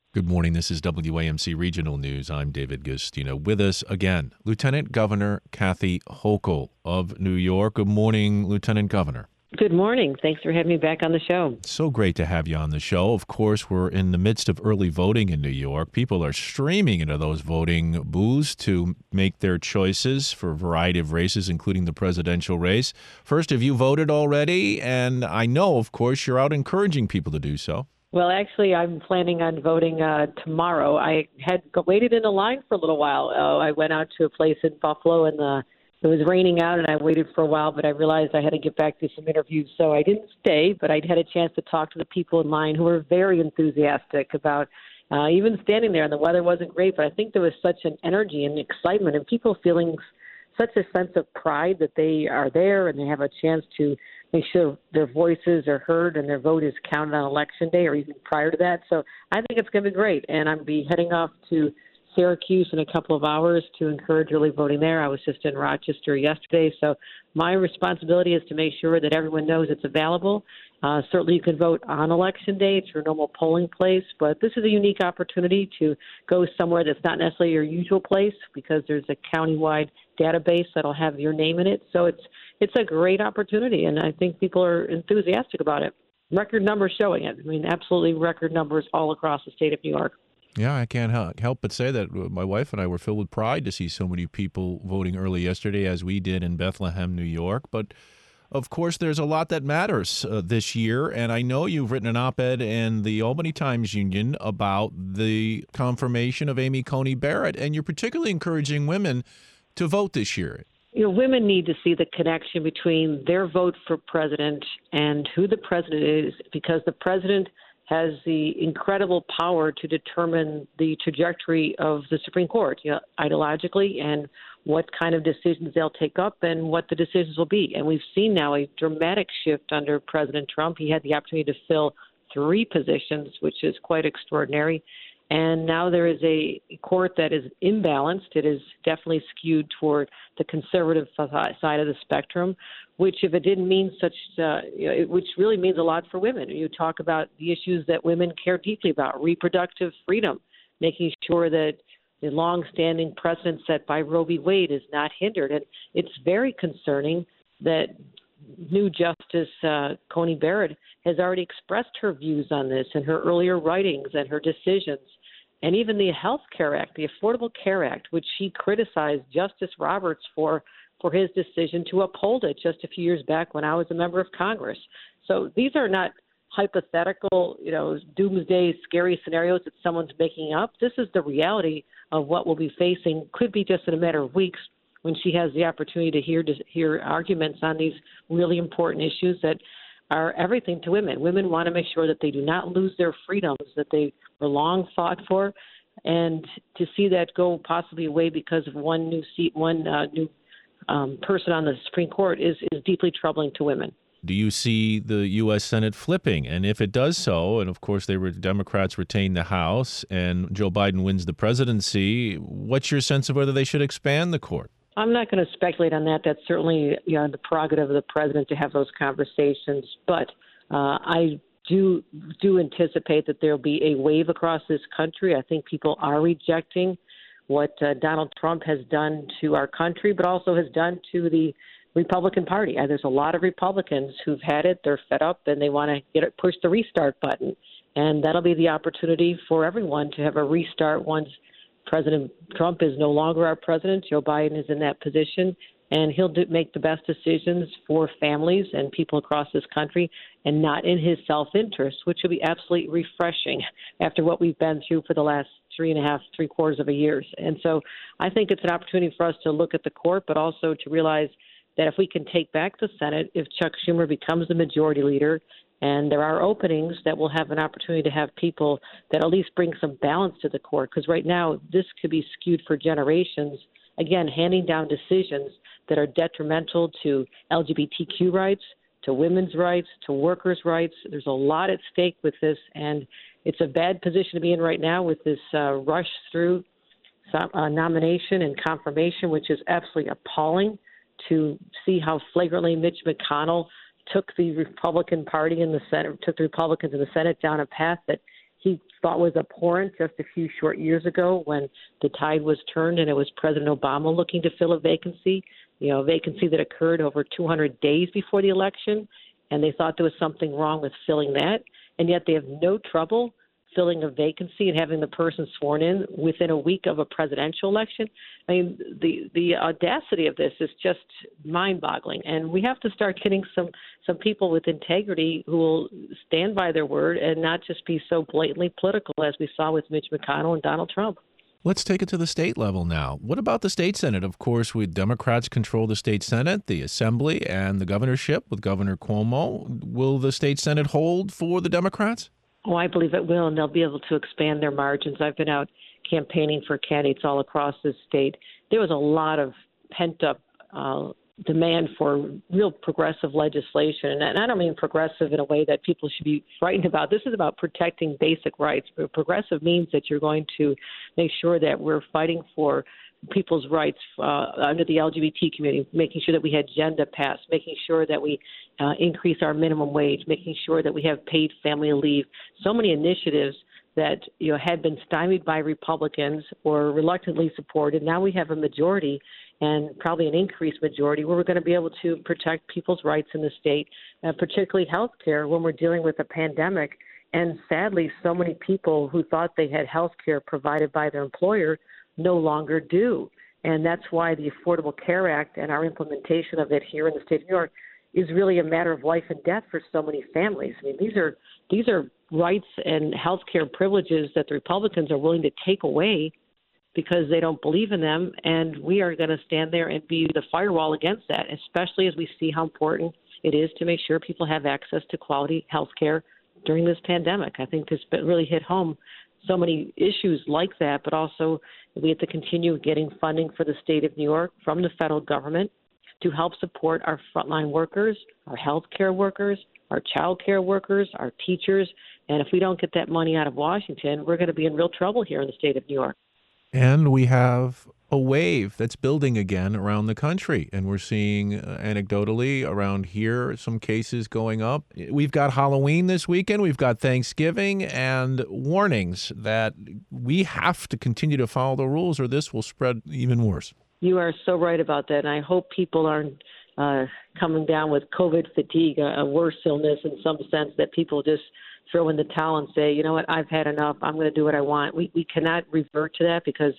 Good morning. This is WAMC Regional News. I'm David Gustino. With us again, Lieutenant Governor Kathy Hochul of New York. Good morning, Lieutenant Governor. Good morning. Thanks for having me back on the show. So great to have you on the show. Of course, we're in the midst of early voting in New York. People are streaming into those voting booths to make their choices for a variety of races, including the presidential race. First, have you voted already? And I know, of course, you're out encouraging people to do so. Well, actually, I'm planning on voting tomorrow. I had waited in a line for a little while. I went out to a place in Buffalo, and it was raining out, and I waited for a while, but I realized I had to get back to some interviews, so I didn't stay, but I had a chance to talk to the people in line who were very enthusiastic about even standing there, and the weather wasn't great, but I think there was such an energy and excitement and people feeling such a sense of pride that they are there and they have a chance to make sure their voices are heard and their vote is counted on Election Day or even prior to that. So I think it's going to be great, and I'll be heading off to Syracuse in a couple of hours to encourage early voting there. I was just in Rochester yesterday, so my responsibility is to make sure that everyone knows it's available. Certainly you can vote on Election Day. It's your normal polling place, but this is a unique opportunity to go somewhere that's not necessarily your usual place because there's a countywide database that'll have your name in it. So it's a great opportunity, and I think people are enthusiastic about it. Record numbers showing it. I mean, absolutely record numbers all across the state of New York. Yeah, I can't help but say that my wife and I were filled with pride to see so many people voting early yesterday, as we did in Bethlehem, New York. But of course, there's a lot that matters this year, and I know you've written an op-ed in the Albany Times-Union about the confirmation of Amy Coney Barrett, and you're particularly encouraging women to vote this year. You know, women need to see the connection between their vote for president and who the president is, because the president has the incredible power to determine the trajectory of the Supreme Court, ideologically, and what kind of decisions they'll take up and what the decisions will be. And we've seen now a dramatic shift under President Trump. He had the opportunity to fill 3 positions, which is quite extraordinary. And now there is a court that is imbalanced. It is definitely skewed toward the conservative side of the spectrum, which, if it didn't mean such, which really means a lot for women. You talk about the issues that women care deeply about: reproductive freedom, making sure that the longstanding precedent set by Roe v. Wade is not hindered. And it's very concerning that new Justice Coney Barrett has already expressed her views on this in her earlier writings and her decisions. And even the Health Care Act, the Affordable Care Act, which she criticized Justice Roberts for his decision to uphold it just a few years back when I was a member of Congress. So these are not hypothetical, doomsday scary scenarios that someone's making up. This is the reality of what we'll be facing, could be just in a matter of weeks, when she has the opportunity to hear arguments on these really important issues that are everything to women. Women want to make sure that they do not lose their freedoms that they were long fought for, and to see that go possibly away because of one new seat, one new person on the Supreme Court is deeply troubling to women. Do you see the U.S. Senate flipping? And if it does so, and of course Democrats retain the House and Joe Biden wins the presidency, what's your sense of whether they should expand the court? I'm not going to speculate on that. That's certainly the prerogative of the president to have those conversations. But I do anticipate that there will be a wave across this country. I think people are rejecting what Donald Trump has done to our country, but also has done to the Republican Party. There's a lot of Republicans who've had it. They're fed up, and they want to push the restart button. And that'll be the opportunity for everyone to have a restart once President Trump is no longer our president. Joe Biden is in that position, and he'll make the best decisions for families and people across this country, and not in his self-interest, which will be absolutely refreshing after what we've been through for the last 3.5 of a year. And so I think it's an opportunity for us to look at the court, but also to realize that if we can take back the Senate, if Chuck Schumer becomes the majority leader, and there are openings, that we'll have an opportunity to have people that at least bring some balance to the court. Because right now, this could be skewed for generations, again, handing down decisions that are detrimental to LGBTQ rights, to women's rights, to workers' rights. There's a lot at stake with this, and it's a bad position to be in right now with this rush through nomination and confirmation, which is absolutely appalling to see how flagrantly Mitch McConnell took the Republican Party in the Senate, took the Republicans in the Senate down a path that he thought was abhorrent just a few short years ago when the tide was turned and it was President Obama looking to fill a vacancy, a vacancy that occurred over 200 days before the election, and they thought there was something wrong with filling that, and yet they have no trouble filling a vacancy and having the person sworn in within a week of a presidential election. I mean, the audacity of this is just mind-boggling, and we have to start getting some people with integrity who will stand by their word and not just be so blatantly political as we saw with Mitch McConnell and Donald Trump. Let's take it to the state level now. What about the state Senate? Of course, Democrats control the state Senate, the Assembly, and the governorship with Governor Cuomo. Will the state Senate hold for the Democrats? Oh, I believe it will, and they'll be able to expand their margins. I've been out campaigning for candidates all across the state. There was a lot of pent-up demand for real progressive legislation. And I don't mean progressive in a way that people should be frightened about. This is about protecting basic rights. Progressive means that you're going to make sure that we're fighting for people's rights under the LGBT community, making sure that we had gender passed, making sure that we increase our minimum wage, making sure that we have paid family leave. So many initiatives that had been stymied by Republicans or reluctantly supported. Now we have a majority and probably an increased majority where we're going to be able to protect people's rights in the state, particularly health care when we're dealing with a pandemic. And sadly, so many people who thought they had health care provided by their employer no longer do. And that's why the Affordable Care Act and our implementation of it here in the state of New York is really a matter of life and death for so many families. I mean, these are rights and health care privileges that the Republicans are willing to take away because they don't believe in them, and we are going to stand there and be the firewall against that, especially as we see how important it is to make sure people have access to quality health care during this pandemic. I think this really hit home so many issues like that, but also we have to continue getting funding for the state of New York from the federal government to help support our frontline workers, our health care workers, our child care workers, our teachers. And if we don't get that money out of Washington, we're going to be in real trouble here in the state of New York. And we have a wave that's building again around the country. And we're seeing anecdotally around here some cases going up. We've got Halloween this weekend. We've got Thanksgiving and warnings that we have to continue to follow the rules or this will spread even worse. You are so right about that. And I hope people aren't coming down with COVID fatigue, a worse illness in some sense, that people just throw in the towel and say, you know what, I've had enough. I'm going to do what I want. We cannot revert to that because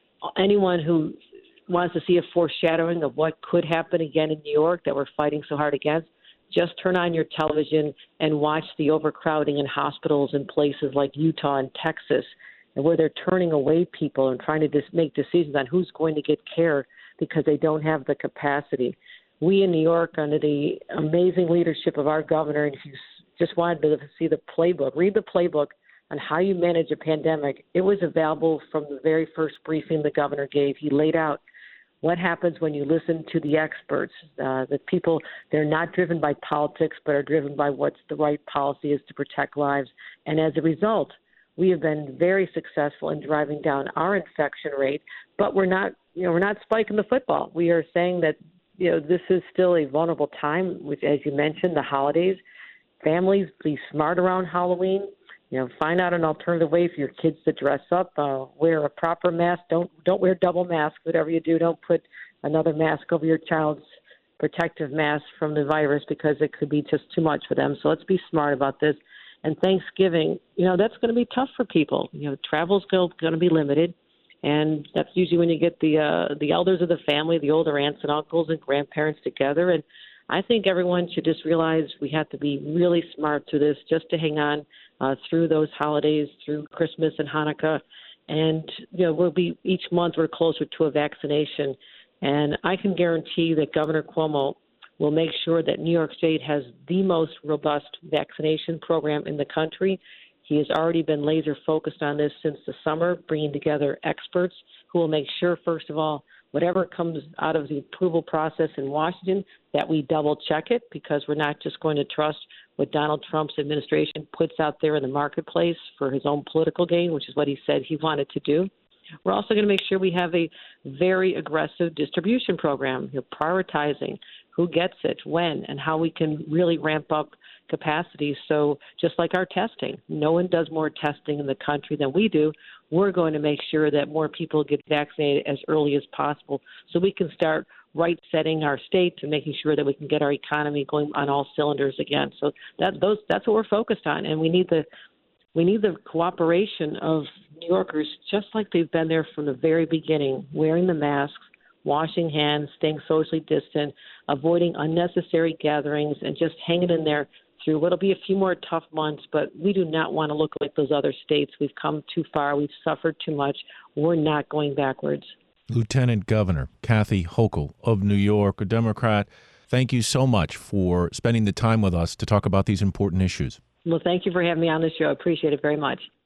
anyone who wants to see a foreshadowing of what could happen again in New York that we're fighting so hard against, just turn on your television and watch the overcrowding in hospitals in places like Utah and Texas, and where they're turning away people and trying to make decisions on who's going to get care because they don't have the capacity. We in New York, under the amazing leadership of our governor, and if you just wanted to see the playbook, read the playbook on how you manage a pandemic. It was available from the very first briefing the governor gave. He laid out what happens when you listen to the experts, the people, they're not driven by politics, but are driven by what's the right policy is to protect lives. And as a result, we have been very successful in driving down our infection rate, but we're not spiking the football. We are saying that, this is still a vulnerable time, which, as you mentioned, the holidays. Families, be smart around Halloween. Find out an alternative way for your kids to dress up. Wear a proper mask. Don't wear double mask. Whatever you do, don't put another mask over your child's protective mask from the virus because it could be just too much for them. So let's be smart about this. And Thanksgiving, that's going to be tough for people. Travel's going to be limited. And that's usually when you get the elders of the family, the older aunts and uncles and grandparents together. And I think everyone should just realize we have to be really smart to this just to hang on through those holidays, through Christmas and Hanukkah. And, we'll be each month we're closer to a vaccination. And I can guarantee that Governor Cuomo will make sure that New York State has the most robust vaccination program in the country. He has already been laser focused on this since the summer, bringing together experts who will make sure, first of all, whatever comes out of the approval process in Washington, that we double check it because we're not just going to trust what Donald Trump's administration puts out there in the marketplace for his own political gain, which is what he said he wanted to do. We're also going to make sure we have a very aggressive distribution program, prioritizing who gets it, when, and how we can really ramp up capacity. So just like our testing, no one does more testing in the country than we do. We're going to make sure that more people get vaccinated as early as possible so we can start right-setting our state to making sure that we can get our economy going on all cylinders again. So that's what we're focused on, and we need the cooperation of New Yorkers, just like they've been there from the very beginning, wearing the masks, washing hands, staying socially distant, avoiding unnecessary gatherings, and just hanging in there through what'll be a few more tough months. But we do not want to look like those other states. We've come too far. We've suffered too much. We're not going backwards. Lieutenant Governor Kathy Hochul of New York, a Democrat, thank you so much for spending the time with us to talk about these important issues. Well, thank you for having me on the show. I appreciate it very much.